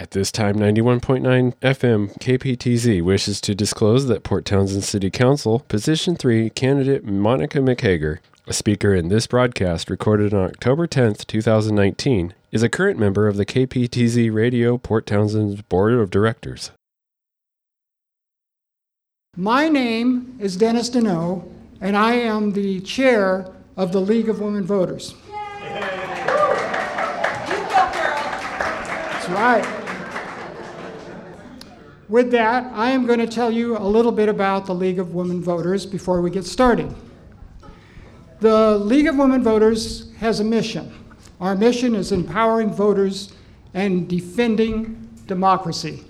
At this time, 91.9 FM KPTZ wishes to disclose that Port Townsend City Council Position 3 candidate Monica McHager, a speaker in this broadcast recorded on October 10th, 2019, is a current member of the KPTZ Radio Port Townsend's Board of Directors. My name is Dennis Deneau, and I am the chair of the League of Women Voters. That's right. With that, I am going to tell you a little bit about the League of Women Voters before we get started. The League of Women Voters has a mission. Our mission is empowering voters and defending democracy.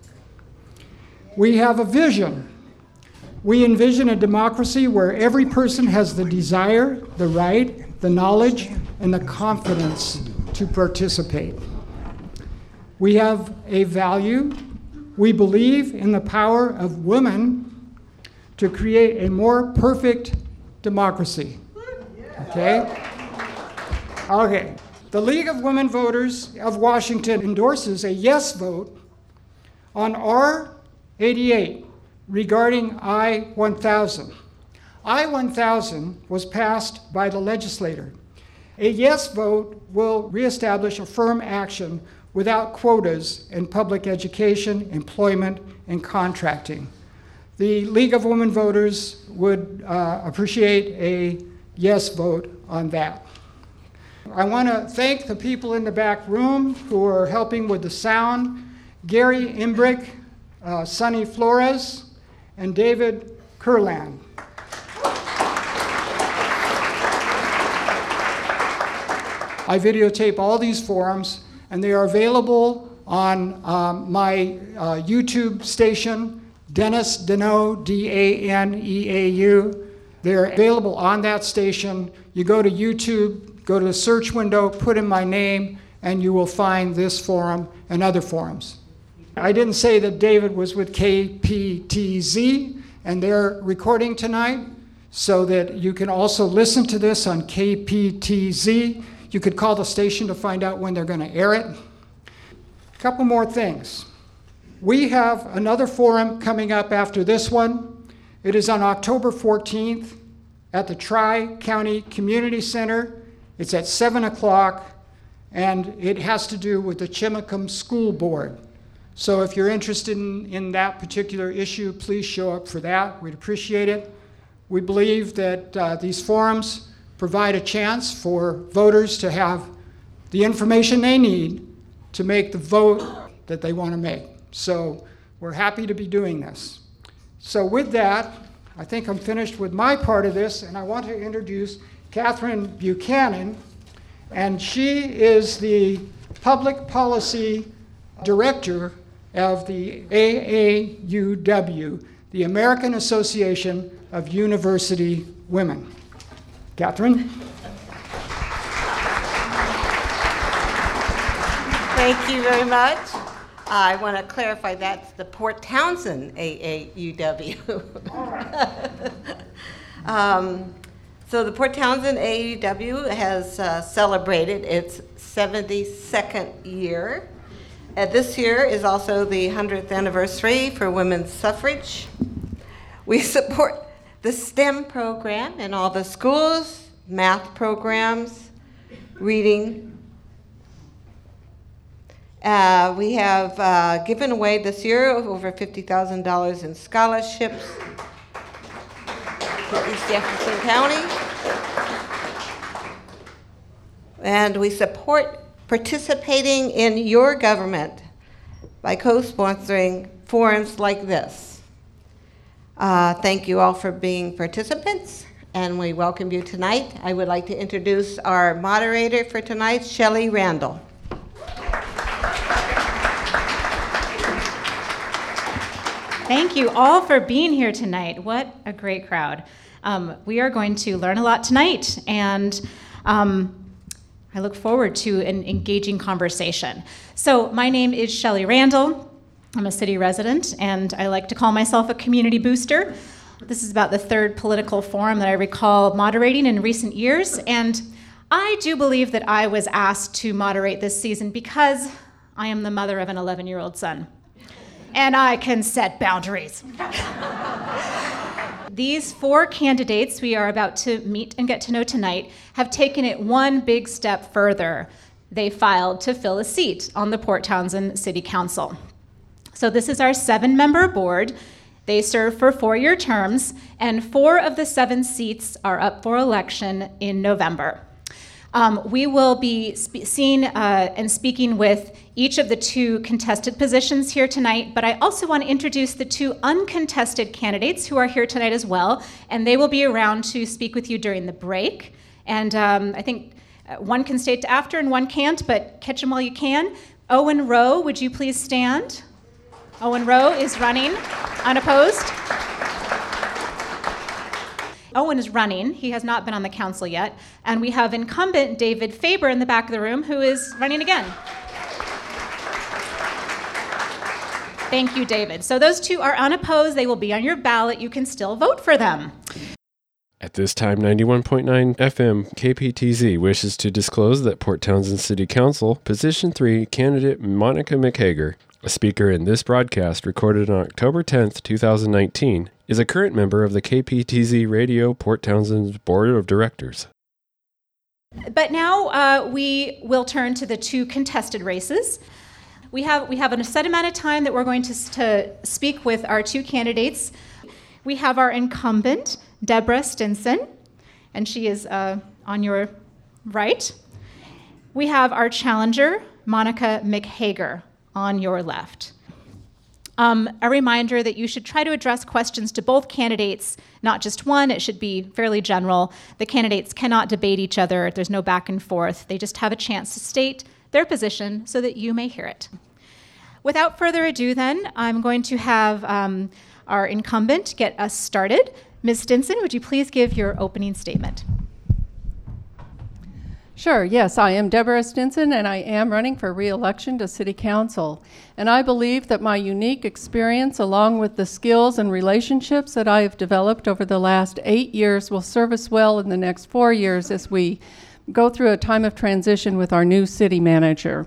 We have a vision. We envision a democracy where every person has the desire, the right, the knowledge, and the confidence to participate. We have a value. We believe in the power of women to create a more perfect democracy. Okay? The League of Women Voters of Washington endorses a yes vote on R-88 regarding I-1000. I-1000 was passed by the legislature. A yes vote will reestablish affirm action without quotas in public education, employment, and contracting. The League of Women Voters would appreciate a yes vote on that. I want to thank the people in the back room who are helping with the sound, Gary Imbrick, Sonny Flores, and David Kurland. I videotape all these forums, and they are available on my YouTube station, Dennis Deneau, D-A-N-E-A-U. They're available on that station. You go to YouTube, go to the search window, put in my name, and you will find this forum and other forums. I didn't say that David was with KPTZ, and they're recording tonight, so that you can also listen to this on KPTZ. You could call the station to find out when they're going to air it. A couple more things. We have another forum coming up after this one. It is on October 14th at the Tri-County Community Center. It's at 7 o'clock, and it has to do with the Chimacum School Board. So if you're interested in that particular issue, please show up for that. We'd appreciate it. We believe that these forums provide a chance for voters to have the information they need to make the vote that they want to make. So we're happy to be doing this. So with that, I think I'm finished with my part of this, and I want to introduce Catherine Buchanan, and she is the Public Policy Director of the AAUW, the American Association of University Women. Catherine? Thank you very much. I want to clarify that's the Port Townsend AAUW. So the Port Townsend AAUW has celebrated its 72nd year. This year is also the 100th anniversary for women's suffrage. We support the STEM program in all the schools, math programs, reading. We have given away this year over $50,000 in scholarships for East Jefferson County. And we support participating in your government by co-sponsoring forums like this. Thank you all for being participants, and we welcome you tonight. I would like to introduce our moderator for tonight, Shelley Randall. Thank you all for being here tonight. What a great crowd. We are going to learn a lot tonight, and I look forward to an engaging conversation. So my name is Shelley Randall. I'm a city resident, and I like to call myself a community booster. This is about the third political forum that I recall moderating in recent years, and I do believe that I was asked to moderate this season because I am the mother of an 11-year-old son, and I can set boundaries. These 4 candidates we are about to meet and get to know tonight have taken it one big step further. They filed to fill a seat on the Port Townsend City Council. So this is our 7-member board. They serve for 4-year terms, and 4 of the 7 seats are up for election in November. We will be seeing and speaking with each of the 2 contested positions here tonight, but I also want to introduce the 2 uncontested candidates who are here tonight as well, and they will be around to speak with you during the break. And I think one can stay to after and one can't, but catch them while you can. Owen Rowe, would you please stand? Owen Rowe is running unopposed. Owen is running. He has not been on the council yet. And we have incumbent David Faber in the back of the room who is running again. Thank you, David. So those 2 are unopposed. They will be on your ballot. You can still vote for them. At this time, 91.9 FM KPTZ wishes to disclose that Port Townsend City Council, Position 3, candidate Monica McHager, a speaker in this broadcast recorded on October 10th, 2019, is a current member of the KPTZ Radio Port Townsend Board of Directors. But now we will turn to the 2 contested races. We have a set amount of time that we're going to speak with our 2 candidates. We have our incumbent, Deborah Stinson, and she is on your right. We have our challenger, Monica McHager, on your left. A reminder that you should try to address questions to both candidates, not just one. It should be fairly general. The candidates cannot debate each other. There's no back and forth. They just have a chance to state their position so that you may hear it. Without further ado, then, I'm going to have our incumbent get us started. Ms. Stinson, would you please give your opening statement? Sure, yes, I am Deborah Stinson, and I am running for re-election to City Council. And I believe that my unique experience, along with the skills and relationships that I have developed over the last 8 years, will serve us well in the next 4 years as we go through a time of transition with our new city manager.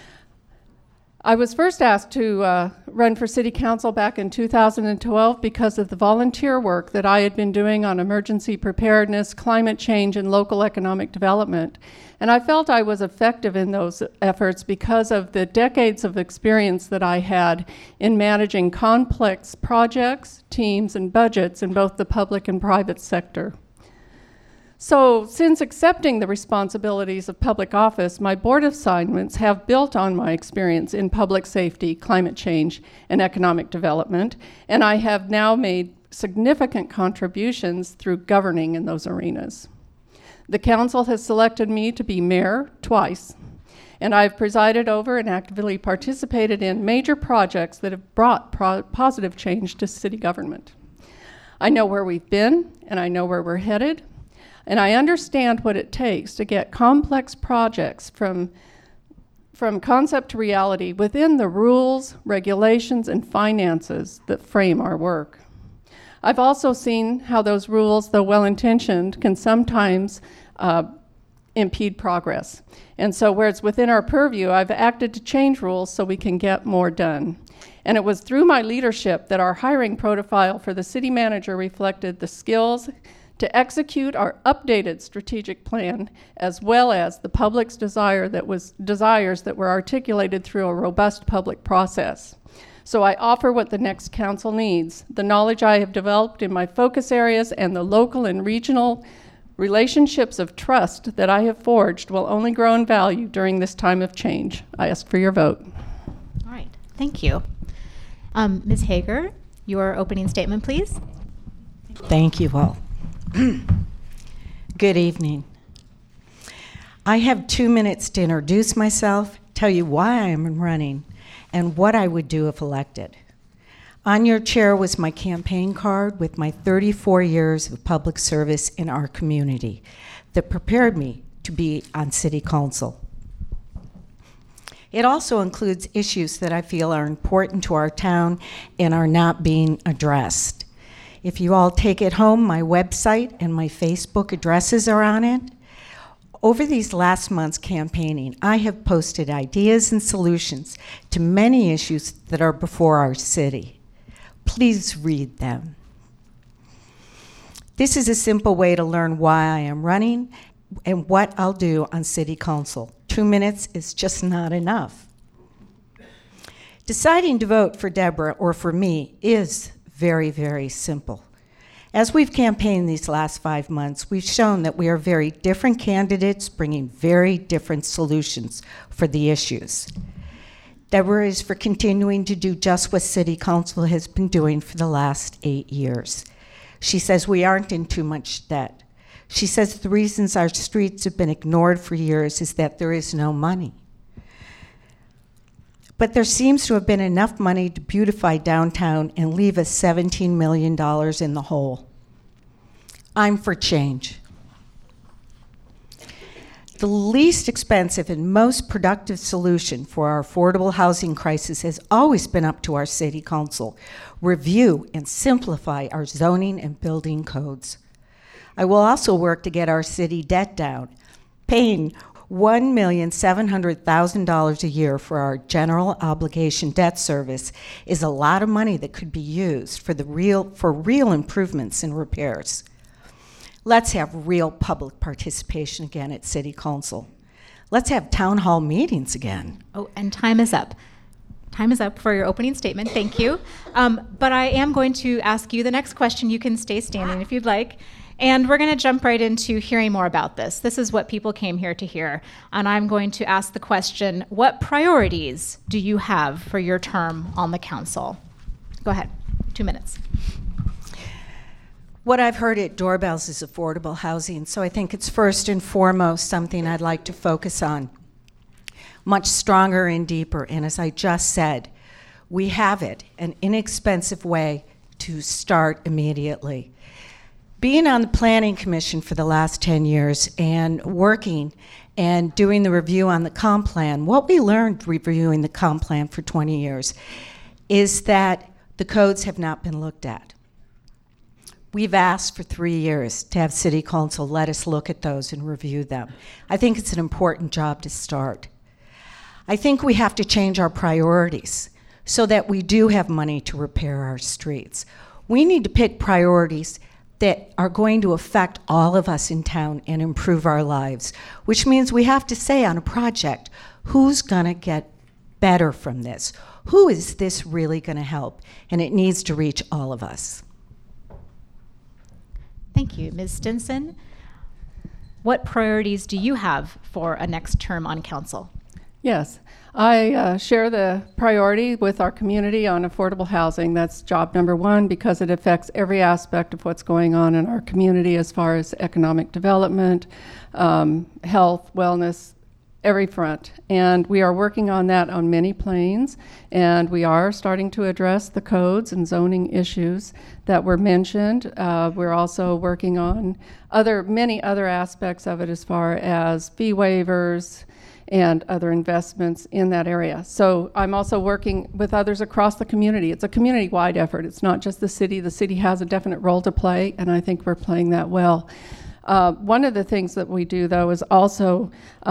I was first asked to run for City Council back in 2012 because of the volunteer work that I had been doing on emergency preparedness, climate change, and local economic development. And I felt I was effective in those efforts because of the decades of experience that I had in managing complex projects, teams, and budgets in both the public and private sector. So, since accepting the responsibilities of public office, my board assignments have built on my experience in public safety, climate change, and economic development, and I have now made significant contributions through governing in those arenas. The council has selected me to be mayor twice, and I've presided over and actively participated in major projects that have brought positive change to city government. I know where we've been, and I know where we're headed. And I understand what it takes to get complex projects from concept to reality within the rules, regulations, and finances that frame our work. I've also seen how those rules, though well-intentioned, can sometimes impede progress. And so where it's within our purview, I've acted to change rules so we can get more done. And it was through my leadership that our hiring profile for the city manager reflected the skills to execute our updated strategic plan, as well as the public's desires that were articulated through a robust public process. So I offer what the next council needs, the knowledge I have developed in my focus areas and the local and regional relationships of trust that I have forged will only grow in value during this time of change. I ask for your vote. All right, thank you. Ms. Hager, your opening statement, please. Thank you all. Good evening. I have 2 minutes to introduce myself, tell you why I am running, and what I would do if elected. On your chair was my campaign card with my 34 years of public service in our community that prepared me to be on City Council. It also includes issues that I feel are important to our town and are not being addressed. If you all take it home, my website and my Facebook addresses are on it. Over these last months campaigning, I have posted ideas and solutions to many issues that are before our city. Please read them. This is a simple way to learn why I am running and what I'll do on City Council. 2 minutes is just not enough. Deciding to vote for Deborah or for me is very, very simple. As we've campaigned these last 5 months, we've shown that we are very different candidates bringing very different solutions for the issues. Deborah is for continuing to do just what City Council has been doing for the last 8 years. She says we aren't in too much debt. She says the reasons our streets have been ignored for years is that there is no money. But there seems to have been enough money to beautify downtown and leave us $17 million in the hole. I'm for change. The least expensive and most productive solution for our affordable housing crisis has always been up to our City Council. Review and simplify our zoning and building codes. I will also work to get our city debt down, paying $1,700,000 a year for our general obligation debt service is a lot of money that could be used for real improvements and repairs. Let's have real public participation again at City Council. Let's have town hall meetings again. Oh, and time is up. Time is up for your opening statement. Thank you. But I am going to ask you the next question. You can stay standing if you'd like. And we're going to jump right into hearing more about this. This is what people came here to hear. And I'm going to ask the question, what priorities do you have for your term on the council? Go ahead, 2 minutes. What I've heard at Doorbells is affordable housing, so I think it's first and foremost something I'd like to focus on. Much stronger and deeper, and as I just said, we have it, an inexpensive way to start immediately. Being on the Planning Commission for the last 10 years and working and doing the review on the comp plan, what we learned reviewing the comp plan for 20 years is that the codes have not been looked at. We've asked for 3 years to have City Council let us look at those and review them. I think it's an important job to start. I think we have to change our priorities so that we do have money to repair our streets. We need to pick priorities that are going to affect all of us in town and improve our lives, which means we have to say on a project, who's gonna get better from this? Who is this really gonna help? And it needs to reach all of us. Thank you. Ms. Stinson, what priorities do you have for a next term on council? Yes, I share the priority with our community on affordable housing. That's job number one because it affects every aspect of what's going on in our community as far as economic development, health, wellness, every front. And we are working on that on many planes, and we are starting to address the codes and zoning issues that were mentioned. We're also working on many other aspects of it as far as fee waivers, and other investments in that area. So I'm also working with others across the community. It's a community-wide effort. It's not just the city. The city has a definite role to play, and I think we're playing that well. One of the things that we do, though, is also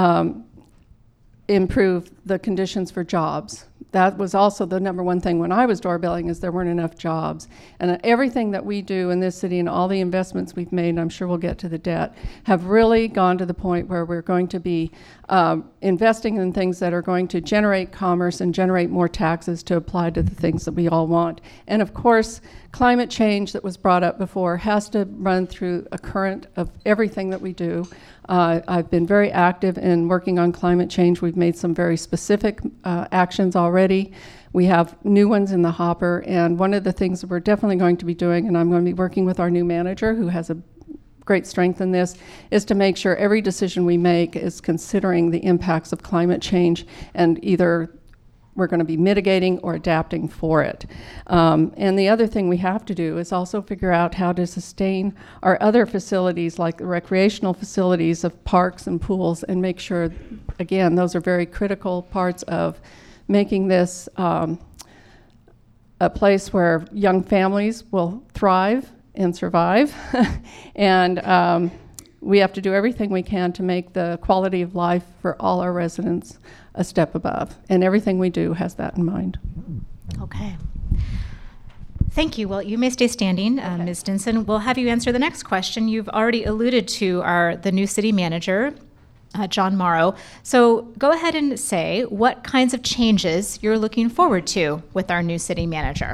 improve the conditions for jobs. That was also the number one thing when I was doorbelling, is there weren't enough jobs. And everything that we do in this city and all the investments we've made, and I'm sure we'll get to the debt, have really gone to the point where we're going to be investing in things that are going to generate commerce and generate more taxes to apply to the things that we all want. And of course, climate change that was brought up before has to run through a current of everything that we do. I've been very active in working on climate change. We've made some very specific actions already. We have new ones in the hopper, and one of the things that we're definitely going to be doing, and I'm going to be working with our new manager who has a great strength in this, is to make sure every decision we make is considering the impacts of climate change, and either we're going to be mitigating or adapting for it. And the other thing we have to do is also figure out how to sustain our other facilities, like the recreational facilities of parks and pools, and make sure, again, those are very critical parts of making this a place where young families will thrive and survive. And we have to do everything we can to make the quality of life for all our residents a step above. And everything we do has that in mind. Okay. Thank you. Well, you may stay standing, Ms. Stinson. We'll have you answer the next question. You've already alluded to the new city manager, John Morrow. So go ahead and say what kinds of changes you're looking forward to with our new city manager.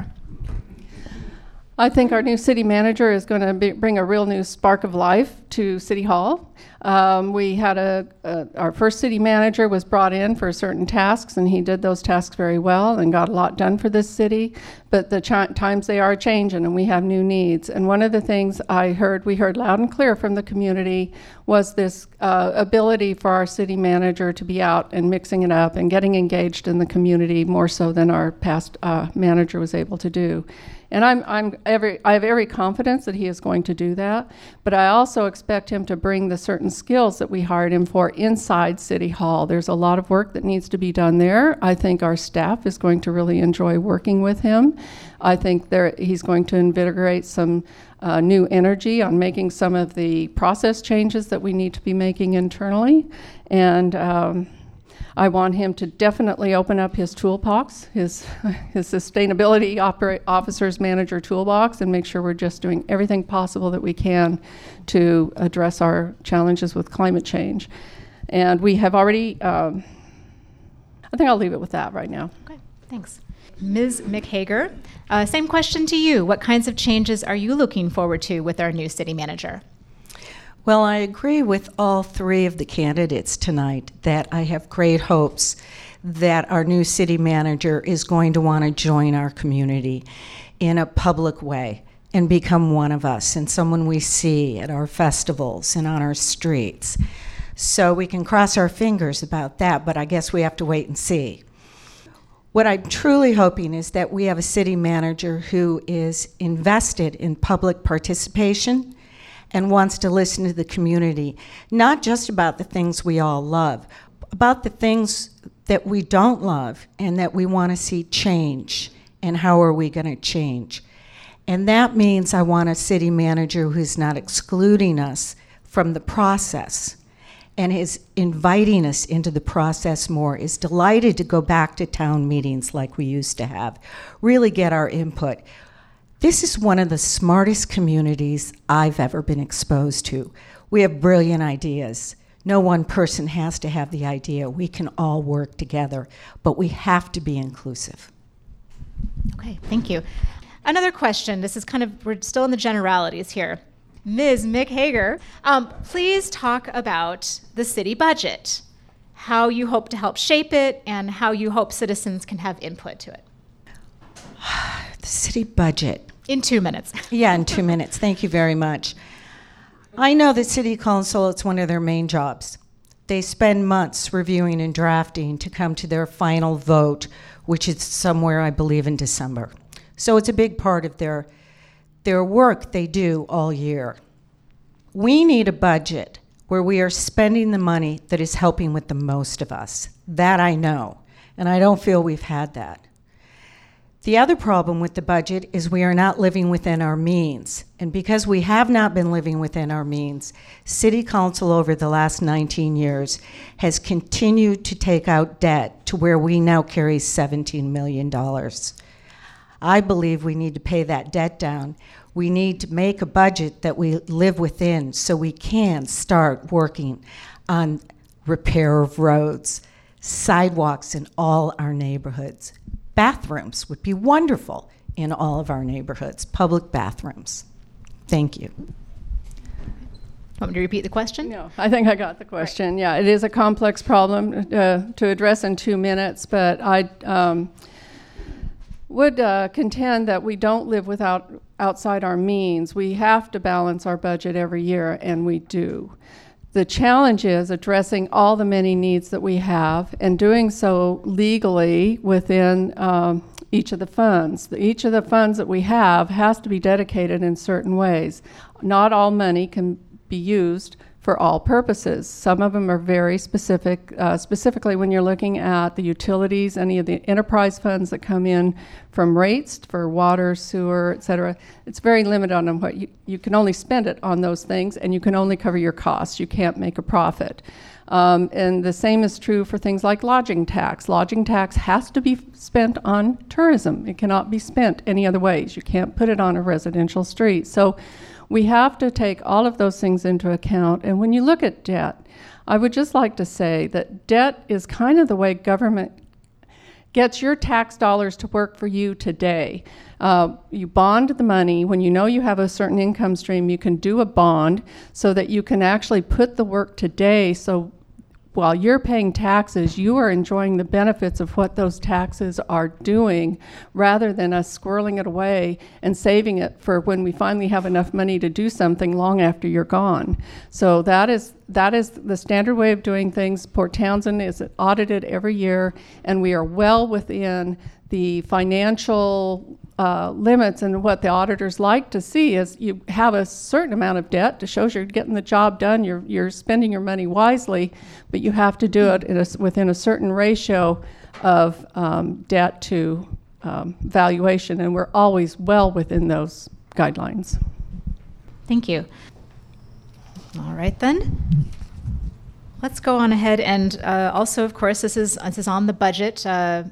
I think our new city manager is going to bring a real new spark of life to City Hall. We had our first city manager was brought in for certain tasks, and he did those tasks very well and got a lot done for this city. But the times they are changing, and we have new needs. And one of the things we heard loud and clear from the community was this ability for our city manager to be out and mixing it up and getting engaged in the community more so than our past manager was able to do. And I have every confidence that he is going to do that, but I also expect him to bring the certain skills that we hired him for inside City Hall. There's a lot of work that needs to be done there. I think our staff is going to really enjoy working with him. I think he's going to invigorate some new energy on making some of the process changes that we need to be making internally. And I want him to definitely open up his toolbox, his sustainability officer's manager toolbox, and make sure we're just doing everything possible that we can to address our challenges with climate change. And we have already, I think I'll leave it with that right now. Okay, thanks. Ms. McHager, same question to you. What kinds of changes are you looking forward to with our new city manager? Well, I agree with all three of the candidates tonight that I have great hopes that our new city manager is going to want to join our community in a public way and become one of us and someone we see at our festivals and on our streets. So we can cross our fingers about that, but I guess we have to wait and see. What I'm truly hoping is that we have a city manager who is invested in public participation and wants to listen to the community, not just about the things we all love, about the things that we don't love and that we want to see change, and how are we going to change. And that means I want a city manager who's not excluding us from the process and is inviting us into the process more, is delighted to go back to town meetings like we used to have, really get our input. This is one of the smartest communities I've ever been exposed to. We have brilliant ideas. No one person has to have the idea. We can all work together, but we have to be inclusive. Okay, thank you. Another question. This is we're still in the generalities here. Ms. McHager, please talk about the city budget, how you hope to help shape it, and how you hope citizens can have input to it. The city budget. In 2 minutes. Yeah, in 2 minutes. Thank you very much. I know that City Council, it's one of their main jobs. They spend months reviewing and drafting to come to their final vote, which is somewhere, I believe, in December. So it's a big part of their work they do all year. We need a budget where we are spending the money that is helping with the most of us. That I know, and I don't feel we've had that. The other problem with the budget is we are not living within our means. And because we have not been living within our means, City Council over the last 19 years has continued to take out debt to where we now carry $17 million. I believe we need to pay that debt down. We need to make a budget that we live within so we can start working on repair of roads, sidewalks in all our neighborhoods. Bathrooms would be wonderful in all of our neighborhoods, public bathrooms. Thank you. Want me to repeat the question? No, I think I got the question. Right. Yeah, it is a complex problem to address in 2 minutes, but I would contend that we don't live outside our means. We have to balance our budget every year, and we do. The challenge is addressing all the many needs that we have and doing so legally within each of the funds. Each of the funds that we have has to be dedicated in certain ways. Not all money can be used for all purposes. Some of them are very specific, specifically when you're looking at the utilities, any of the enterprise funds that come in from rates for water, sewer, et cetera. It's very limited on what you can only spend it on those things, and you can only cover your costs. You can't make a profit. And the same is true for things like lodging tax. Lodging tax has to be spent on tourism. It cannot be spent any other ways. You can't put it on a residential street. So we have to take all of those things into account. And when you look at debt, I would just like to say that debt is kind of the way government gets your tax dollars to work for you today. You bond the money. When you know you have a certain income stream, you can do a bond so that you can actually put the work today. So while you're paying taxes, you are enjoying the benefits of what those taxes are doing, rather than us squirreling it away and saving it for when we finally have enough money to do something long after you're gone. So that is the standard way of doing things. Port Townsend is audited every year, and we are well within the financial limits. And what the auditors like to see is you have a certain amount of debt to show you're getting the job done, you're spending your money wisely, but you have to do it within a certain ratio of debt to valuation, and we're always well within those guidelines. Thank you. All right then. Let's go on ahead and also, of course, this is on the budget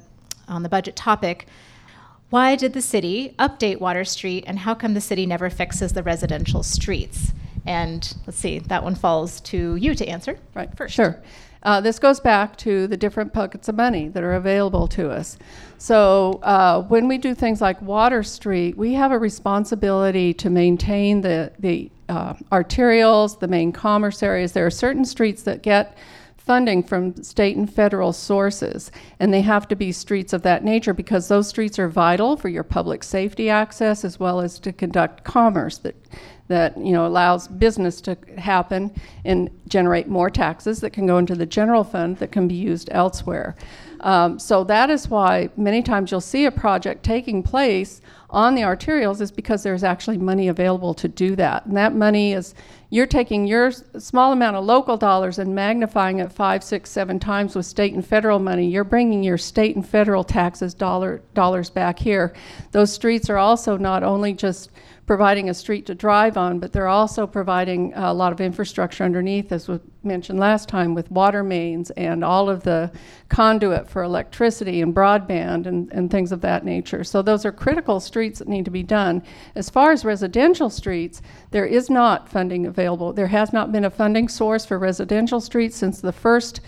topic. Why did the city update Water Street, and how come the city never fixes the residential streets? And let's see, that one falls to you to answer. Right, first. Sure. This goes back to the different buckets of money that are available to us. So when we do things like Water Street, we have a responsibility to maintain the arterials, the main commerce areas. There are certain streets that get funding from state and federal sources, and they have to be streets of that nature because those streets are vital for your public safety access as well as to conduct commerce that allows business to happen and generate more taxes that can go into the general fund that can be used elsewhere. So that is why many times you'll see a project taking place on the arterials is because there's actually money available to do that. And that money is, you're taking your small amount of local dollars and magnifying it 5, 6, 7 times with state and federal money. You're bringing your state and federal taxes dollars back here. Those streets are also not only just providing a street to drive on, but they're also providing a lot of infrastructure underneath, as was mentioned last time, with water mains and all of the conduit for electricity and broadband and things of that nature. So those are critical streets that need to be done. As far as residential streets, there is not funding available. There has not been a funding source for residential streets since the first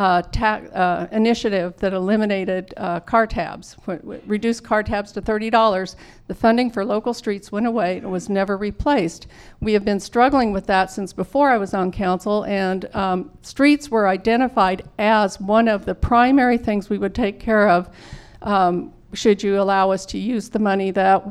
initiative that eliminated car tabs, reduced car tabs to $30. The funding for local streets went away and was never replaced. We have been struggling with that since before I was on council, and streets were identified as one of the primary things we would take care of should you allow us to use the money that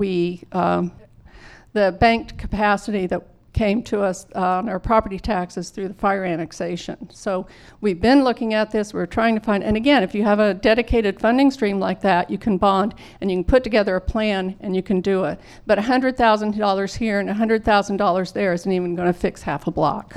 the banked capacity that came to us on our property taxes through the fire annexation. So we've been looking at this. We're trying to find, and again, if you have a dedicated funding stream like that, you can bond and you can put together a plan and you can do it. But $100,000 here and $100,000 there isn't even going to fix half a block.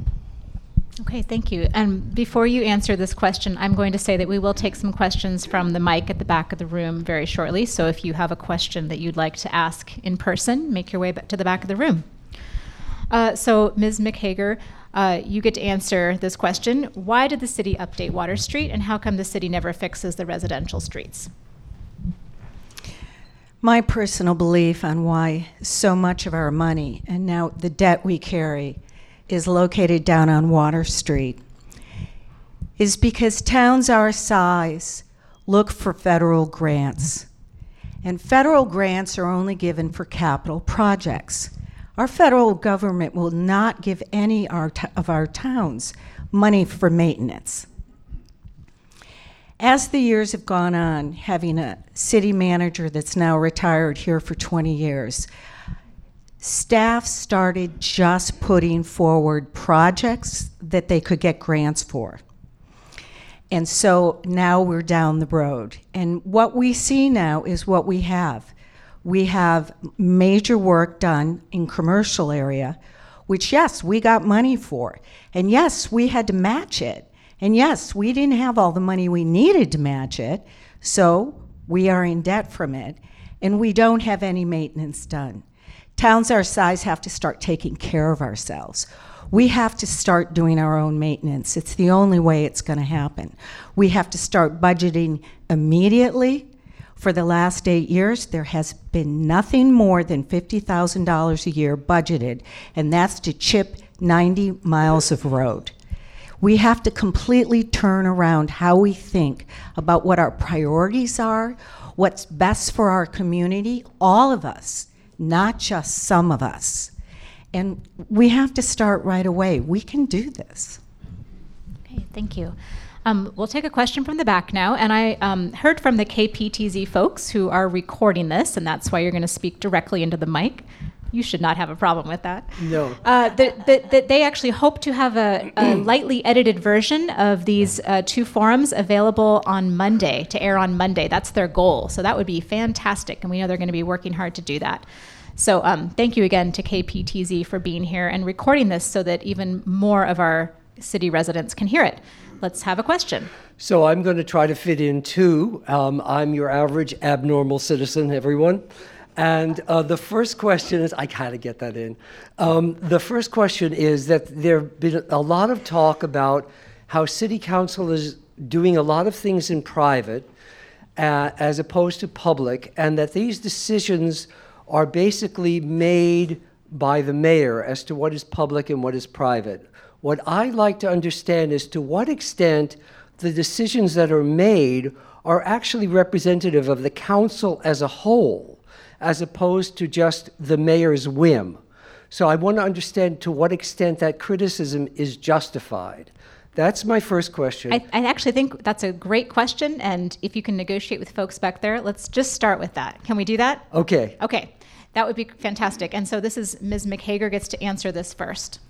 Okay, thank you. And before you answer this question, I'm going to say that we will take some questions from the mic at the back of the room very shortly. So if you have a question that you'd like to ask in person, make your way back to the back of the room. So Ms. McHager, you get to answer this question. Why did the city update Water Street, and how come the city never fixes the residential streets? My personal belief on why so much of our money, and now the debt we carry, is located down on Water Street, is because towns our size look for federal grants. And federal grants are only given for capital projects. Our federal government will not give any of our towns money for maintenance. As the years have gone on, having a city manager that's now retired here for 20 years, staff started just putting forward projects that they could get grants for. And so now we're down the road. And what we see now is what we have. We have major work done in commercial area. which, yes, we got money for. And yes, we had to match it. And yes, we didn't have all the money we needed to match it, so we are in debt from it, and we don't have any maintenance done. Towns our size have to start taking care of ourselves. We have to start doing our own maintenance. It's the only way it's going to happen. We have to start budgeting immediately. For the last 8 years, there has been nothing more than $50,000 a year budgeted, and that's to chip 90 miles of road. We have to completely turn around how we think about what our priorities are, what's best for our community, all of us, not just some of us. And we have to start right away. We can do this. Okay, thank you. We'll take a question from the back now, and I heard from the KPTZ folks who are recording this, and that's why you're going to speak directly into the mic. You should not have a problem with that. No. That they actually hope to have a lightly edited version of these two forums available on Monday, to air on Monday. That's their goal. So that would be fantastic, and we know they're going to be working hard to do that. So thank you again to KPTZ for being here and recording this so that even more of our city residents can hear it. Let's have a question. So I'm going to try to fit in too. I'm your average abnormal citizen, everyone. And the first question is, I kind of get that in. The first question is that there have been a lot of talk about how city council is doing a lot of things in private as opposed to public, and that these decisions are basically made by the mayor as to what is public and what is private. What I'd like to understand is to what extent the decisions that are made are actually representative of the council as a whole, as opposed to just the mayor's whim. So I want to understand to what extent that criticism is justified. That's my first question. I actually think that's a great question, and if you can negotiate with folks back there, let's just start with that. Can we do that? Okay. Okay, that would be fantastic. And so this is Ms. McHager gets to answer this first.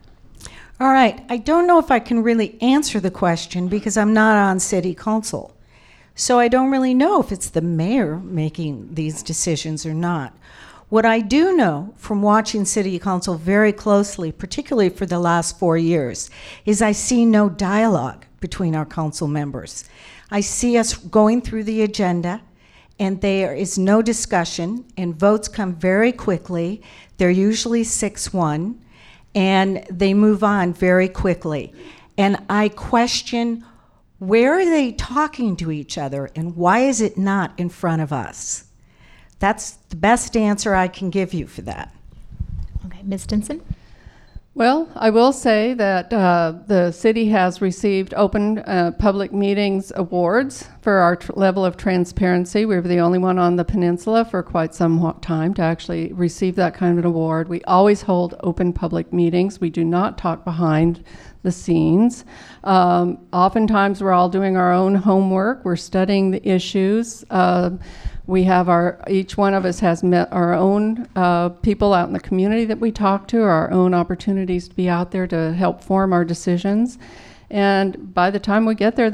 All right, I don't know if I can really answer the question because I'm not on city council. So I don't really know if it's the mayor making these decisions or not. What I do know from watching city council very closely, particularly for the last 4 years, is I see no dialogue between our council members. I see us going through the agenda and there is no discussion and votes come very quickly. They're usually 6-1. And they move on very quickly. And I question, where are they talking to each other and why is it not in front of us? That's the best answer I can give you for that. Okay, Ms. Stinson? Well, I will say that the city has received Open Public Meetings Awards for our level of transparency. We were the only one on the peninsula for quite some time to actually receive that kind of an award. We always hold open public meetings. We do not talk behind the scenes. Oftentimes we're all doing our own homework. We're studying the issues. We have each one of us has met our own people out in the community that we talk to, our own opportunities to be out there to help form our decisions. And by the time we get there,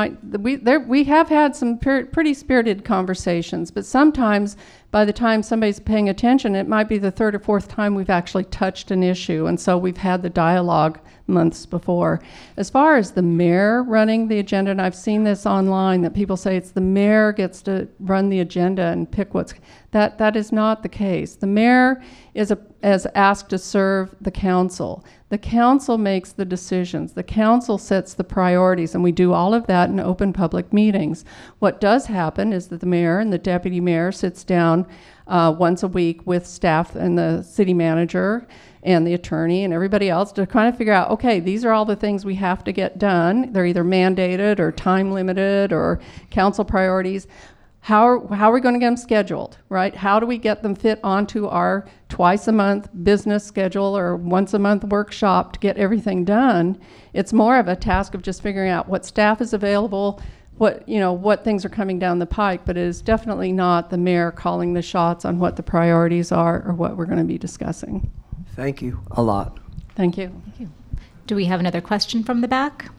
we have had some pretty spirited conversations, but sometimes by the time somebody's paying attention, it might be the third or fourth time we've actually touched an issue, and so we've had the dialogue months before. As far as the mayor running the agenda, and I've seen this online, that people say it's the mayor gets to run the agenda and pick that is not the case. The mayor is asked to serve the council. The council makes the decisions. The council sets the priorities, and we do all of that in open public meetings. What does happen is that the mayor and the deputy mayor sits down once a week with staff and the city manager and the attorney and everybody else to kind of figure out, okay, these are all the things we have to get done. They're either mandated or time limited or council priorities. How are we going to get them scheduled, right? How do we get them fit onto our twice a month business schedule or once a month workshop to get everything done? It's more of a task of just figuring out what staff is available, what things are coming down the pike, but it is definitely not the mayor calling the shots on what the priorities are or what we're going to be discussing. Thank you a lot. Thank you. Thank you. Do we have another question from the back?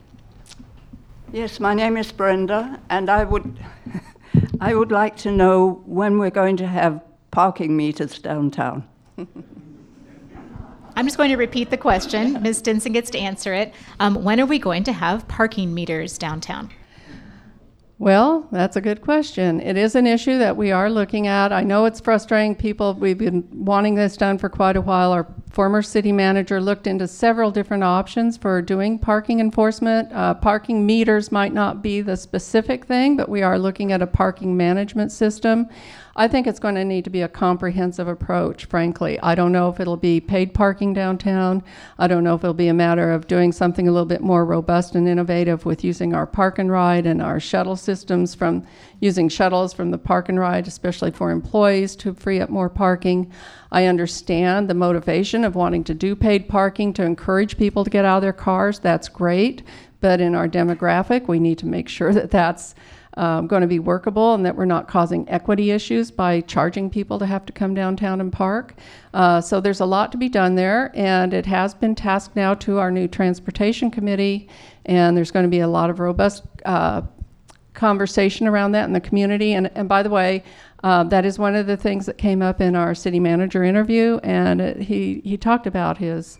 Yes, my name is Brenda, and I would like to know when we're going to have parking meters downtown. I'm just going to repeat the question. Ms. Stinson gets to answer it. When are we going to have parking meters downtown? Well, that's a good question. It is an issue that we are looking at. I know it's frustrating people. We've been wanting this done for quite a while. Our former city manager looked into several different options for doing parking enforcement. Parking meters might not be the specific thing, but we are looking at a parking management system. I think it's going to need to be a comprehensive approach, frankly. I don't know if it'll be paid parking downtown. I don't know if it'll be a matter of doing something a little bit more robust and innovative with using our park and ride and our shuttle systems, from using shuttles from the park and ride, especially for employees, to free up more parking. I understand the motivation of wanting to do paid parking to encourage people to get out of their cars. That's great. But in our demographic, we need to make sure that that's going to be workable and that we're not causing equity issues by charging people to have to come downtown and park. So there's a lot to be done there, and it has been tasked now to our new transportation committee, and there's going to be a lot of robust conversation around that in the community. And by the way, that is one of the things that came up in our city manager interview, and he talked about his,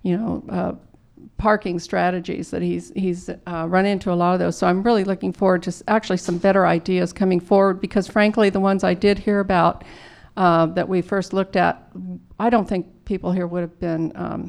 parking strategies that he's run into a lot of those. So I'm really looking forward to actually some better ideas coming forward, because frankly, the ones I did hear about that we first looked at, I don't think people here would have been,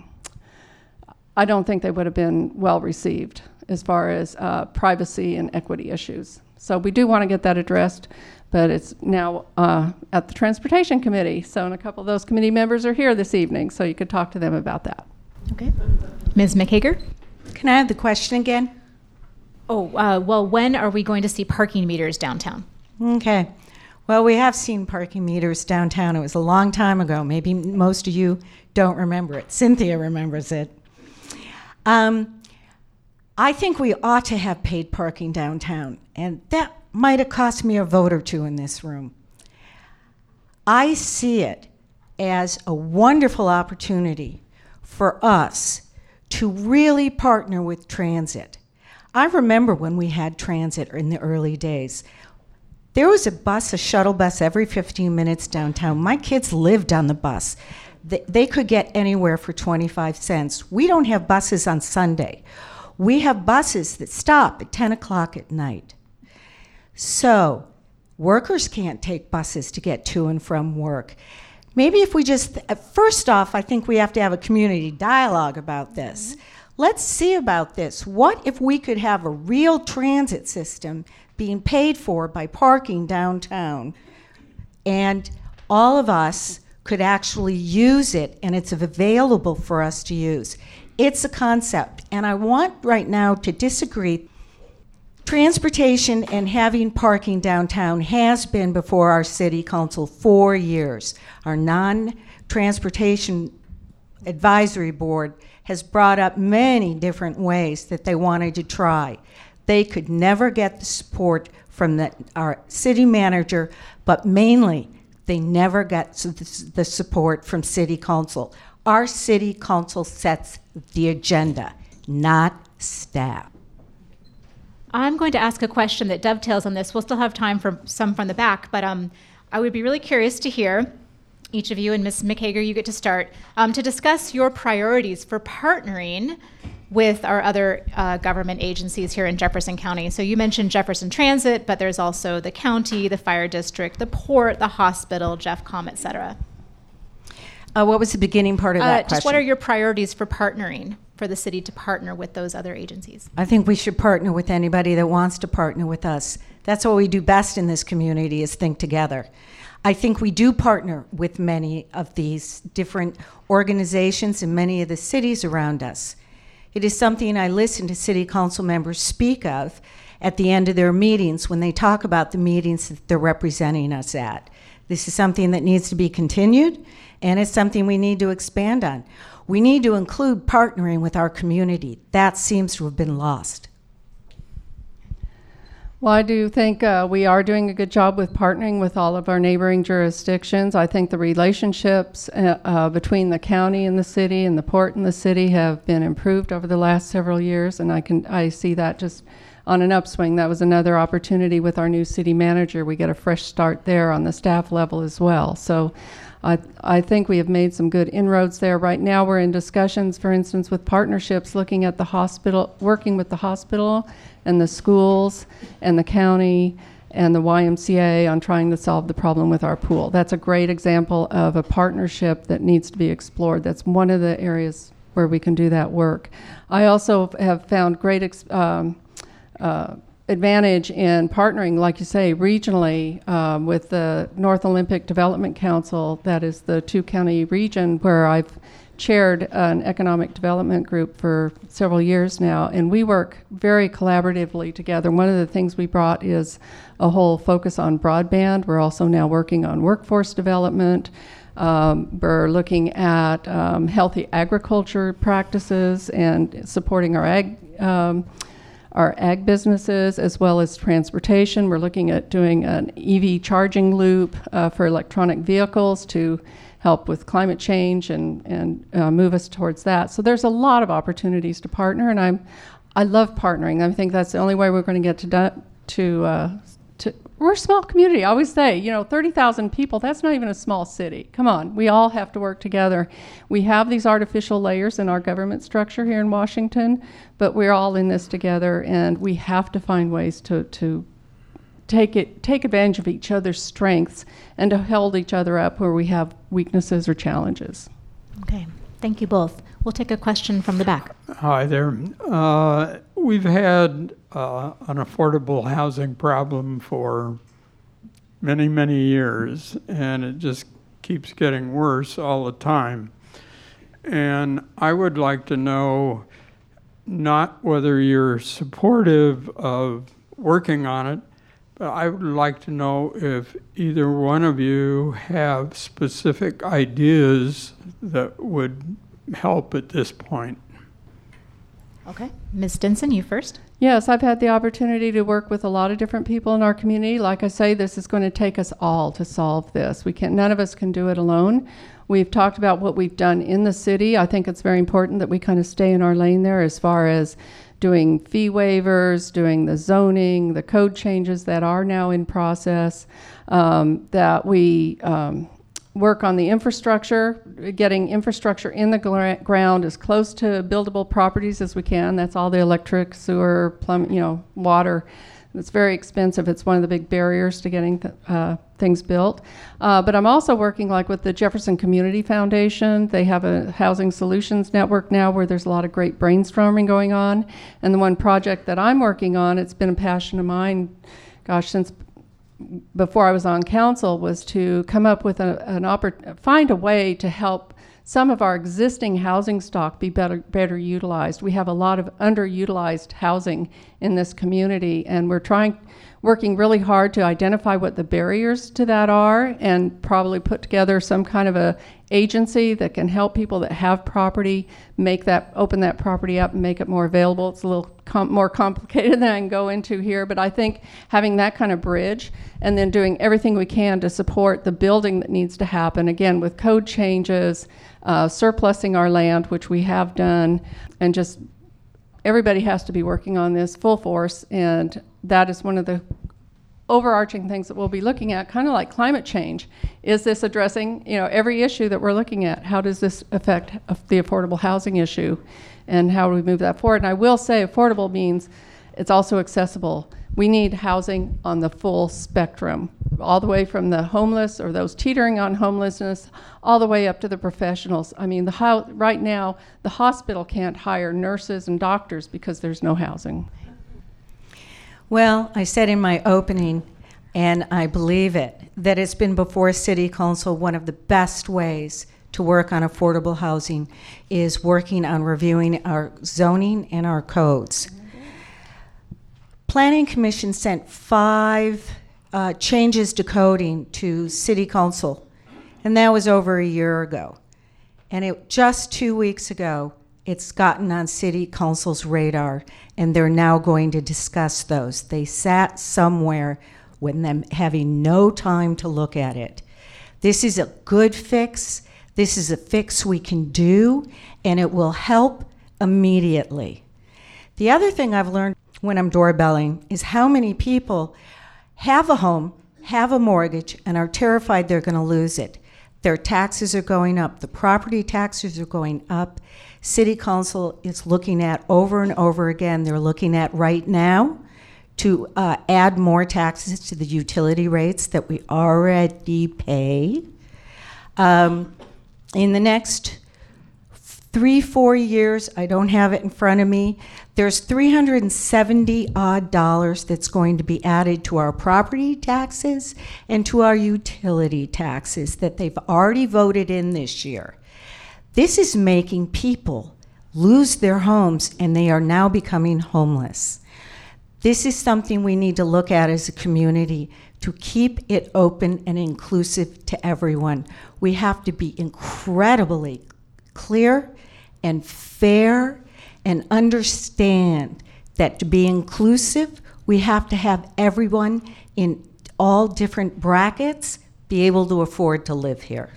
I don't think they would have been well received as far as privacy and equity issues. So we do want to get that addressed, but it's now at the Transportation Committee. So, and a couple of those committee members are here this evening, so you could talk to them about that. Okay. Ms. McHager? Can I have the question again? Well, when are we going to see parking meters downtown? Okay. Well, we have seen parking meters downtown. It was a long time ago. Maybe most of you don't remember it. Cynthia remembers it. I think we ought to have paid parking downtown, and that might have cost me a vote or two in this room. I see it as a wonderful opportunity for us to really partner with transit. I remember when we had transit in the early days. There was a shuttle bus every 15 minutes downtown. My kids lived on the bus. They could get anywhere for 25 cents. We don't have buses on Sunday. We have buses that stop at 10 o'clock at night. So workers can't take buses to get to and from work. Maybe if we just, first off, I think we have to have a community dialogue about this. Let's see about this. What if we could have a real transit system being paid for by parking downtown, and all of us could actually use it, and it's available for us to use? It's a concept, and I want right now to disagree. Transportation and having parking downtown has been before our city council for years. Our non-transportation advisory board has brought up many different ways that they wanted to try. They could never get the support from our city manager, but mainly they never got the support from city council. Our city council sets the agenda, not staff. I'm going to ask a question that dovetails on this. We'll still have time for some from the back, but I would be really curious to hear, each of you, and Ms. McHager, you get to start, to discuss your priorities for partnering with our other government agencies here in Jefferson County. So you mentioned Jefferson Transit, but there's also the county, the fire district, the port, the hospital, JeffCom, et cetera. What was the beginning part of that question? Just what are your priorities for partnering, for the city to partner with those other agencies? I think we should partner with anybody that wants to partner with us. That's what we do best in this community, is think together. I think we do partner with many of these different organizations in many of the cities around us. It is something I listen to city council members speak of at the end of their meetings when they talk about the meetings that they're representing us at. This is something that needs to be continued, and it's something we need to expand on. We need to include partnering with our community. That seems to have been lost. Well, I do think we are doing a good job with partnering with all of our neighboring jurisdictions. I think the relationships between the county and the city and the port and the city have been improved over the last several years, and I see that just on an upswing. That was another opportunity with our new city manager. We get a fresh start there on the staff level as well. So I think we have made some good inroads there. Right now we're in discussions, for instance, with partnerships looking at the hospital, working with the hospital and the schools and the county and the YMCA on trying to solve the problem with our pool. That's a great example of a partnership that needs to be explored. That's one of the areas where we can do that work. I also have found great advantage in partnering, like you say, regionally with the North Olympic Development Council. That is the two-county region where I've chaired an economic development group for several years now, and we work very collaboratively together. One of the things we brought is a whole focus on broadband. We're also now working on workforce development. We're looking at healthy agriculture practices and supporting our ag businesses as well as transportation. We're looking at doing an EV charging loop for electronic vehicles to help with climate change and move us towards that. So there's a lot of opportunities to partner, and I love partnering. I think that's the only way we're going to get to we're a small community. I always say, 30,000 people, that's not even a small city. Come on, we all have to work together. We have these artificial layers in our government structure here in Washington, but we're all in this together, and we have to find ways to take advantage of each other's strengths and to hold each other up where we have weaknesses or challenges. Okay, thank you both. We'll take a question from the back. Hi there. We've had an affordable housing problem for many, many years, and it just keeps getting worse all the time. And I would like to know not whether you're supportive of working on it, but I would like to know if either one of you have specific ideas that would help at this point. Okay, Ms. Stinson, you first. Yes, I've had the opportunity to work with a lot of different people in our community. Like I say, this is going to take us all to solve this. None of us can do it alone. We've talked about what we've done in the city. I think it's very important that we kind of stay in our lane there as far as doing fee waivers, doing the zoning, the code changes that are now in process, that we work on the infrastructure, getting infrastructure in the ground as close to buildable properties as we can. That's all the electric, sewer, plumbing, water. It's very expensive. It's one of the big barriers to getting things built. But I'm also working with the Jefferson Community Foundation. They have a housing solutions network now where there's a lot of great brainstorming going on. And the one project that I'm working on, it's been a passion of mine, since before I was on council, was to come up with find a way to help some of our existing housing stock be better utilized. We have a lot of underutilized housing in this community, and we're working really hard to identify what the barriers to that are and probably put together some kind of a agency that can help people that have property open that property up and make it more available. It's a little more complicated than I can go into here, but I think having that kind of bridge and then doing everything we can to support the building that needs to happen, again, with code changes, surplusing our land, which we have done, and just everybody has to be working on this full force, and that is one of the overarching things that we'll be looking at, kind of like climate change. Is this addressing, every issue that we're looking at? How does this affect the affordable housing issue, and how do we move that forward? And I will say affordable means it's also accessible. We need housing on the full spectrum, all the way from the homeless or those teetering on homelessness, all the way up to the professionals. I mean, right now, the hospital can't hire nurses and doctors because there's no housing. Well, I said in my opening, and I believe it, that it's been before City Council, one of the best ways to work on affordable housing is working on reviewing our zoning and our codes. Planning Commission sent 5 changes to coding to City Council, and that was over a year ago. And just 2 weeks ago, it's gotten on City Council's radar, and they're now going to discuss those. They sat somewhere with them having no time to look at it. This is a good fix. This is a fix we can do, and it will help immediately. The other thing I've learned, when I'm doorbelling is how many people have a home, have a mortgage, and are terrified they're going to lose it. Their taxes are going up. The property taxes are going up. City Council is looking at over and over again, they're looking at right now to add more taxes to the utility rates that we already pay. In the next 3-4 years, I don't have it in front of me, there's $370 odd that's going to be added to our property taxes and to our utility taxes that they've already voted in this year. This is making people lose their homes, and they are now becoming homeless. This is something we need to look at as a community to keep it open and inclusive to everyone. We have to be incredibly clear and fair and understand that to be inclusive, we have to have everyone in all different brackets be able to afford to live here.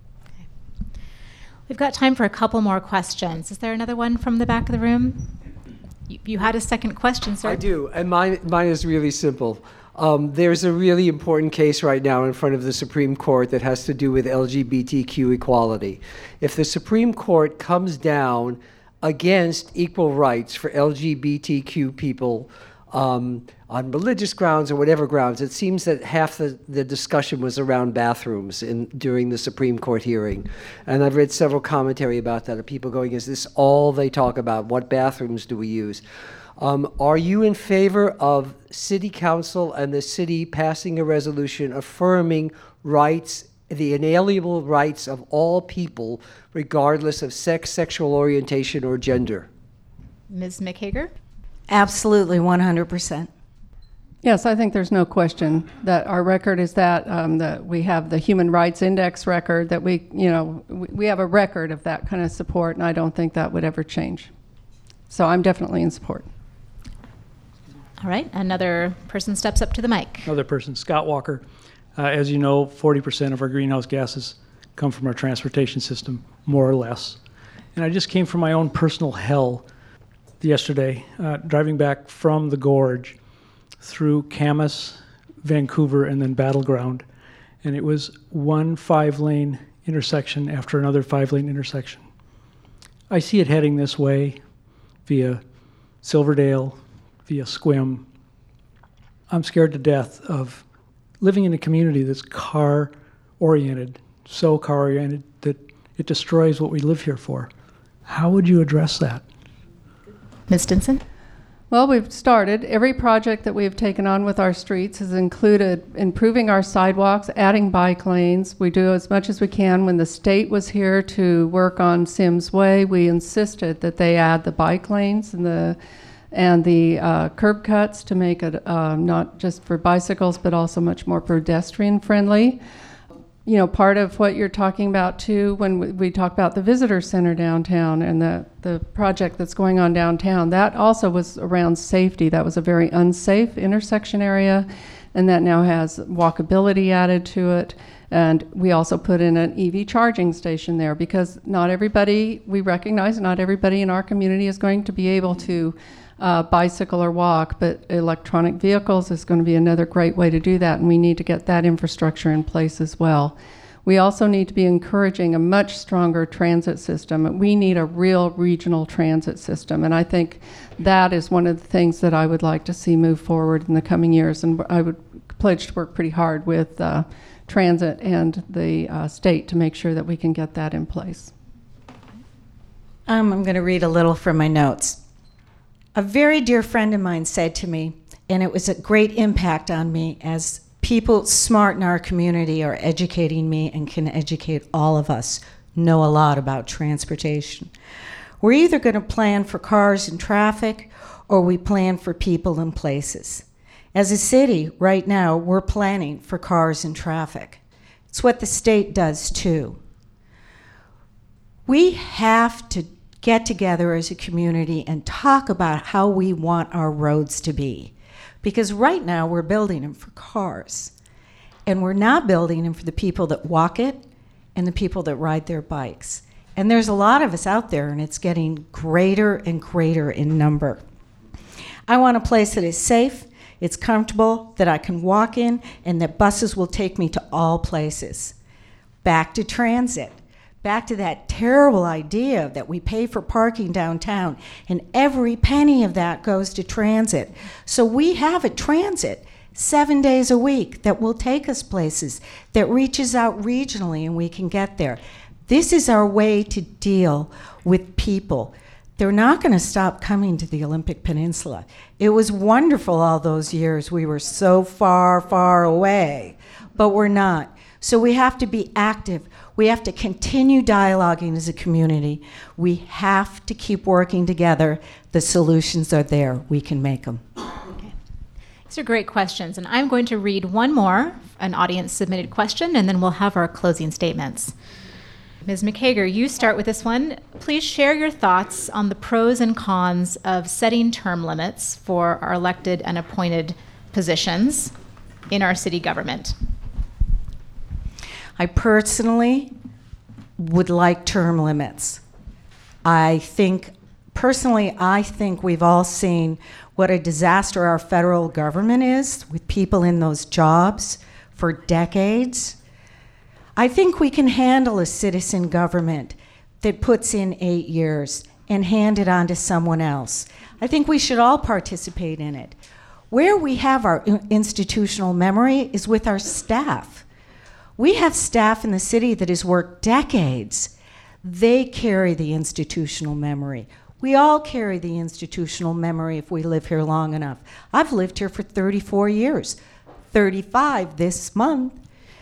We've got time for a couple more questions. Is there another one from the back of the room? You had a second question, sir. I do, and mine is really simple. There's a really important case right now in front of the Supreme Court that has to do with LGBTQ equality. If the Supreme Court comes down against equal rights for LGBTQ people on religious grounds or whatever grounds, it seems that half the discussion was around bathrooms during the Supreme Court hearing. And I've read several commentary about that of people going, is this all they talk about? What bathrooms do we use? Are you in favor of City Council and the city passing a resolution affirming rights, the inalienable rights of all people, regardless of sex, sexual orientation, or gender? Ms. McHager? Absolutely, 100%. Yes, I think there's no question that our record is that we have the Human Rights Index record, that we have a record of that kind of support, and I don't think that would ever change. So I'm definitely in support. All right, another person steps up to the mic. Another person, Scott Walker. As you know, 40% of our greenhouse gases come from our transportation system, more or less. And I just came from my own personal hell yesterday, driving back from the Gorge through Camas, Vancouver, and then Battleground. And it was one 5-lane intersection after another 5-lane intersection. I see it heading this way via Silverdale, via Sequim. I'm scared to death of living in a community that's car-oriented, so car-oriented that it destroys what we live here for. How would you address that? Ms. Stinson? Well, we've started. Every project that we've taken on with our streets has included improving our sidewalks, adding bike lanes. We do as much as we can. When the state was here to work on Sims Way, we insisted that they add the bike lanes and the curb cuts to make it not just for bicycles, but also much more pedestrian friendly. You know, part of what you're talking about too, when we talk about the visitor center downtown and the project that's going on downtown, that also was around safety. That was a very unsafe intersection area, and that now has walkability added to it. And we also put in an EV charging station there, because not everybody, we recognize not everybody in our community is going to be able to bicycle or walk, but electronic vehicles is going to be another great way to do that, and we need to get that infrastructure in place as well. We also need to be encouraging a much stronger transit system. We need a real regional transit system, and I think that is one of the things that I would like to see move forward in the coming years, and I would pledge to work pretty hard with transit and the state to make sure that we can get that in place. I'm going to read a little from my notes. A very dear friend of mine said to me, and it was a great impact on me, as people smart in our community are educating me and can educate all of us, know a lot about transportation. We're either going to plan for cars and traffic, or we plan for people and places. As a city, right now, we're planning for cars and traffic. It's what the state does too. We have to get together as a community and talk about how we want our roads to be. Because right now we're building them for cars, and we're not building them for the people that walk it and the people that ride their bikes. And there's a lot of us out there, and it's getting greater and greater in number. I want a place that is safe, it's comfortable, that I can walk in, and that buses will take me to all places. Back to transit. Back to that terrible idea that we pay for parking downtown, and every penny of that goes to transit. So we have a transit 7 days a week that will take us places, that reaches out regionally and we can get there. This is our way to deal with people. They're not going to stop coming to the Olympic Peninsula. It was wonderful all those years. We were so far, far away, but we're not. So we have to be active. We have to continue dialoguing as a community. We have to keep working together. The solutions are there. We can make them. These are great questions, and I'm going to read one more, an audience-submitted question, and then we'll have our closing statements. Ms. McHager, you start with this one. Please share your thoughts on the pros and cons of setting term limits for our elected and appointed positions in our city government. I personally would like term limits. I think we've all seen what a disaster our federal government is with people in those jobs for decades. I think we can handle a citizen government that puts in 8 years and hand it on to someone else. I think we should all participate in it. Where we have our institutional memory is with our staff. We have staff in the city that has worked decades. They carry the institutional memory. We all carry the institutional memory if we live here long enough. I've lived here for 34 years, 35 this month.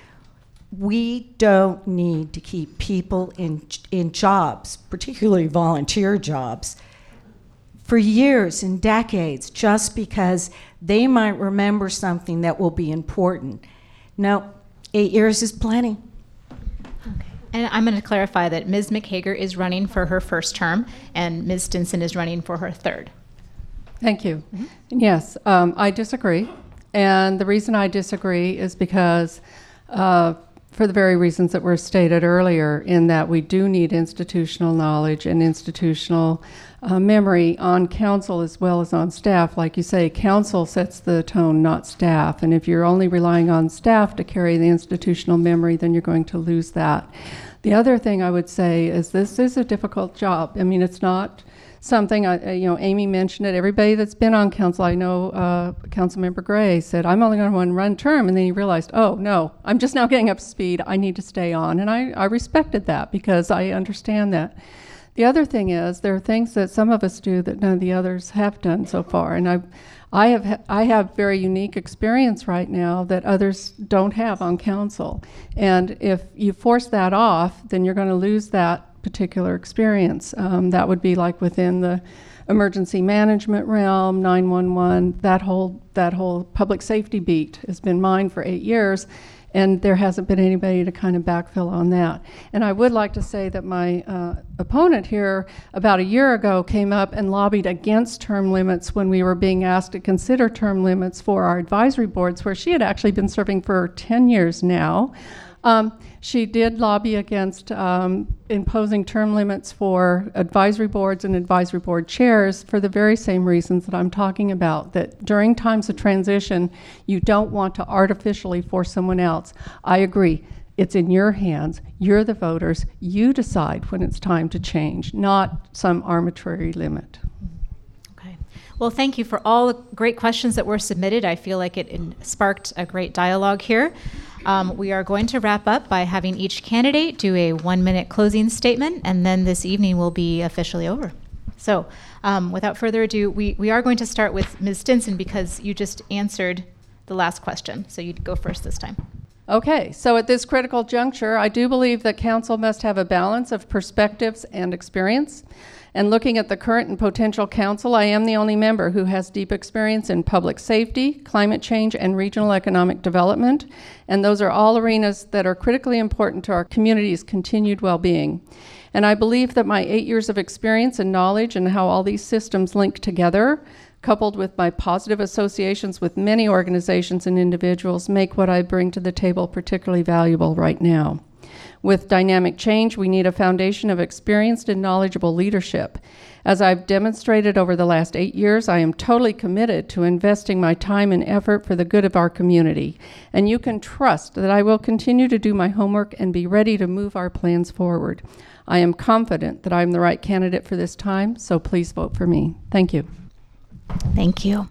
We don't need to keep people in jobs, particularly volunteer jobs, for years and decades just because they might remember something that will be important. No, 8 years is plenty. And I'm going to clarify that Ms. McHager is running for her first term, and Ms. Stinson is running for her third. Thank you. Mm-hmm. Yes, I disagree. And the reason I disagree is because for the very reasons that were stated earlier, in that we do need institutional knowledge and institutional memory on council as well as on staff. Like you say, council sets the tone, not staff. And if you're only relying on staff to carry the institutional memory, then you're going to lose that. The other thing I would say is this is a difficult job. I mean, it's not something, Amy mentioned it. Everybody that's been on council, I know Councilmember Gray said, I'm only going to run term, and then he realized, oh, no, I'm just now getting up to speed. I need to stay on. And I respected that because I understand that. The other thing is there are things that some of us do that none of the others have done so far. And I have very unique experience right now that others don't have on council. And if you force that off, then you're going to lose that particular experience. That would be like within the emergency management realm, 911, that whole public safety beat has been mine for 8 years, and there hasn't been anybody to kind of backfill on that. And I would like to say that my opponent here about a year ago came up and lobbied against term limits when we were being asked to consider term limits for our advisory boards, where she had actually been serving for 10 years now. She did lobby against imposing term limits for advisory boards and advisory board chairs for the very same reasons that I'm talking about, that during times of transition, you don't want to artificially force someone else. I agree. It's in your hands. You're the voters. You decide when it's time to change, not some arbitrary limit. Okay. Well, thank you for all the great questions that were submitted. I feel like it sparked a great dialogue here. We are going to wrap up by having each candidate do a 1-minute closing statement, and then this evening will be officially over. So without further ado, we are going to start with Ms. Stinson because you just answered the last question. So you'd go first this time. Okay, so at this critical juncture, I do believe that council must have a balance of perspectives and experience. And looking at the current and potential council, I am the only member who has deep experience in public safety, climate change, and regional economic development. And those are all arenas that are critically important to our community's continued well-being. And I believe that my 8 years of experience and knowledge and how all these systems link together, coupled with my positive associations with many organizations and individuals, make what I bring to the table particularly valuable right now. With dynamic change, we need a foundation of experienced and knowledgeable leadership. As I've demonstrated over the last 8 years, I am totally committed to investing my time and effort for the good of our community. And you can trust that I will continue to do my homework and be ready to move our plans forward. I am confident that I'm the right candidate for this time, so please vote for me. Thank you. Thank you.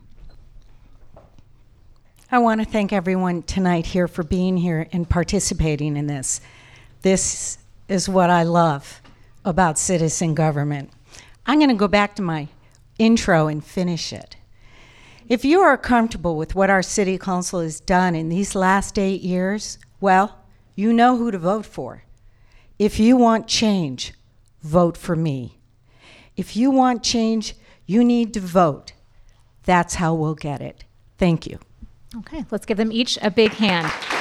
I want to thank everyone tonight here for being here and participating in this. This is what I love about citizen government. I'm going to go back to my intro and finish it. If you are comfortable with what our city council has done in these last 8 years, well, you know who to vote for. If you want change, vote for me. If you want change, you need to vote. That's how we'll get it. Thank you. Okay, let's give them each a big hand.